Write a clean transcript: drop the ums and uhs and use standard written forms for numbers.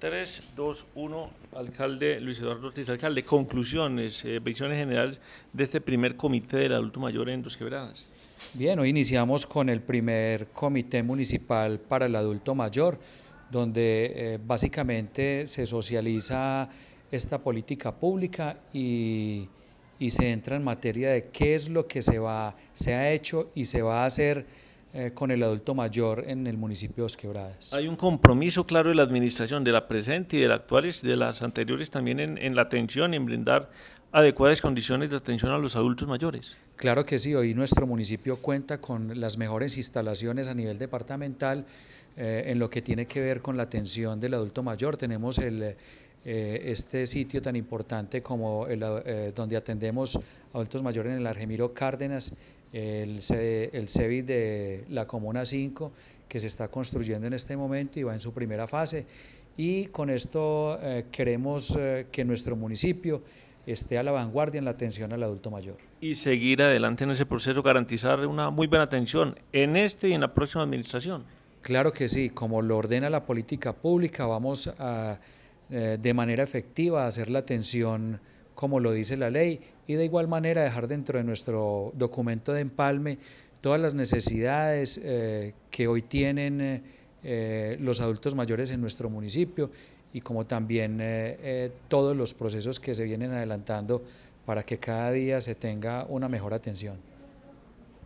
3, 2, 1, alcalde Luis Eduardo Ortiz. Alcalde, conclusiones, visiones generales de este primer comité del adulto mayor en Dos Quebradas. Bien, hoy iniciamos con el primer comité municipal para el adulto mayor, donde básicamente se socializa esta política pública y se entra en materia de qué es lo que se ha hecho y se va a hacer con el adulto mayor en el municipio de Dos Quebradas. Hay un compromiso claro de la administración, de la presente y de la actual y de las anteriores también en la atención y en brindar adecuadas condiciones de atención a los adultos mayores. Claro que sí, hoy nuestro municipio cuenta con las mejores instalaciones a nivel departamental en lo que tiene que ver con la atención del adulto mayor. Tenemos este sitio tan importante como donde atendemos adultos mayores en el Argemiro Cárdenas, el CEBIT de la Comuna 5, que se está construyendo en este momento y va en su primera fase. Y con esto queremos que nuestro municipio esté a la vanguardia en la atención al adulto mayor. Y seguir adelante en ese proceso, garantizar una muy buena atención en este y en la próxima administración. Claro que sí, como lo ordena la política pública, vamos a de manera efectiva a hacer la atención como lo dice la ley y de igual manera dejar dentro de nuestro documento de empalme todas las necesidades que hoy tienen los adultos mayores en nuestro municipio y como también todos los procesos que se vienen adelantando para que cada día se tenga una mejor atención.